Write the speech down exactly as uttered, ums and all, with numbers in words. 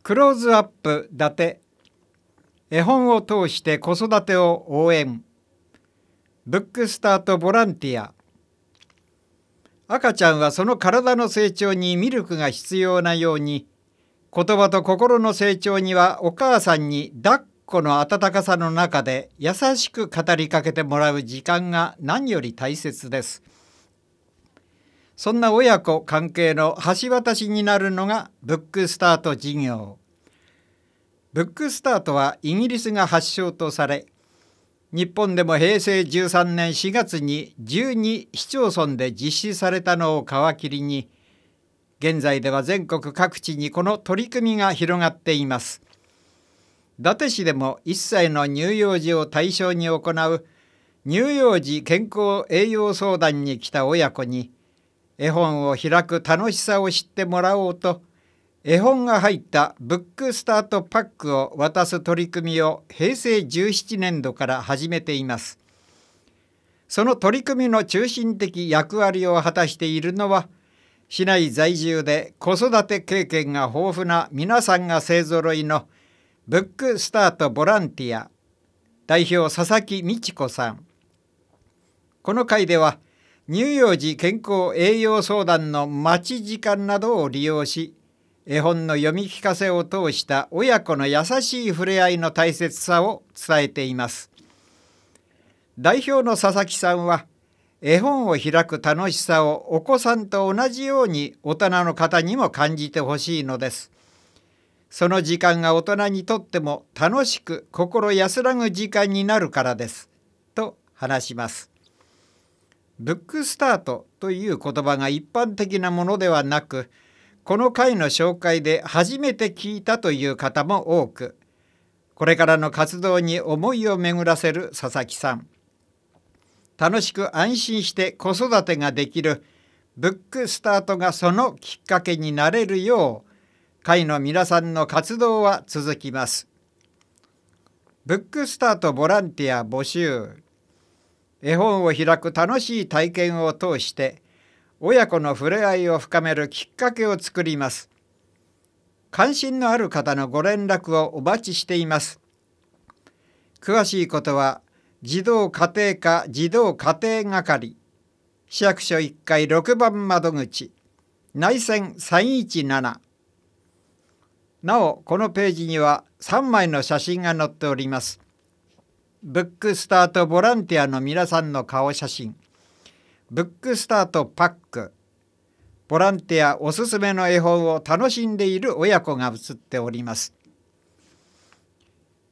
クローズアップ伊達。絵本を通して子育てを応援。ブックスタートボランティア。赤ちゃんはその体の成長にミルクが必要なように、言葉と心の成長にはお母さんに抱っこの温かさの中で優しく語りかけてもらう時間が何より大切です。そんな親子関係の橋渡しになるのがブックスタート事業。ブックスタートはイギリスが発祥とされ、日本でもへいせいじゅうさんねんしがつにじゅうに市町村で実施されたのを皮切りに、現在では全国各地にこの取り組みが広がっています。伊達市でもいっさいの乳幼児を対象に行う乳幼児健康栄養相談に来た親子に、絵本を開く楽しさを知ってもらおうと、絵本が入ったブックスタートパックを渡す取り組みをへいせいじゅうななねんどから始めています。その取り組みの中心的役割を果たしているのは、市内在住で子育て経験が豊富な皆さんが勢ぞろいのブックスタートボランティア代表佐々木美智子さん。この会では乳幼児健康栄養相談の待ち時間などを利用し、絵本の読み聞かせを通した親子の優しい触れ合いの大切さを伝えています。代表の佐々木さんは、絵本を開く楽しさをお子さんと同じように大人の方にも感じてほしいのです。その時間が大人にとっても楽しく心安らぐ時間になるからです、と話します。ブックスタートという言葉が一般的なものではなく、この会の紹介で初めて聞いたという方も多く、これからの活動に思いを巡らせる佐々木さん。楽しく安心して子育てができるブックスタートがそのきっかけになれるよう、会の皆さんの活動は続きます。ブックスタートボランティア募集。絵本を開く楽しい体験を通して、親子の触れ合いを深めるきっかけを作ります。関心のある方のご連絡をお待ちしています。詳しいことは、児童家庭課児童家庭係、市役所いっかいろくばん窓口、内線さんいちなな。なお、このページにはさんまいの写真が載っております。ブックスタートボランティアの皆さんの顔写真、ブックスタートパック、ボランティアおすすめの絵本を楽しんでいる親子が写っております。